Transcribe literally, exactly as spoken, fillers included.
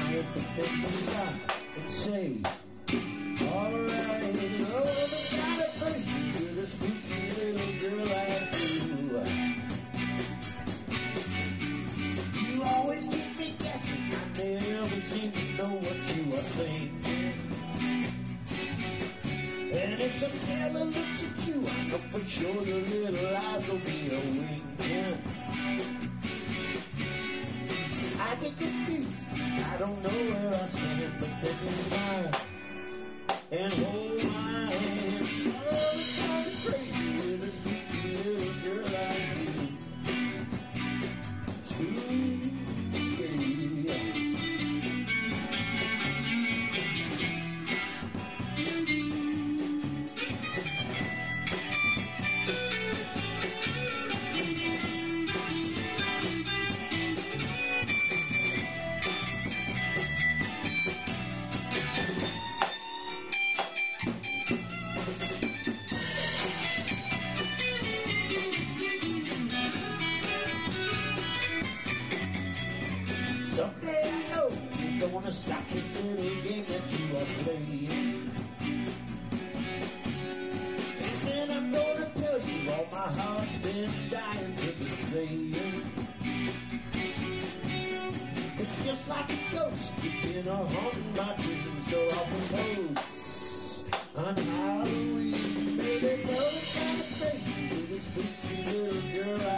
hit the bed and stop and say, alright, oh, the kind of crazy with a spooky little girl like you. You always keep me guessing, I never seem to know what you are thinking. And if some fella looks at you, I know for sure your little eyes will be a winking. I get confused, I don't know where I stand, but then you smile and hold my hand. Oh, it's kind of crazy with a spooky little girl like you. Spooky, yeah. Someday I know you're gonna stop this little game that you are playing. And then I'm gonna tell you all my heart's been dying to be saying. It's just like a ghost, you've been a haunting my dreams. So I'll propose on Halloween. Baby, no, it's kind of crazy with a spooky little girl.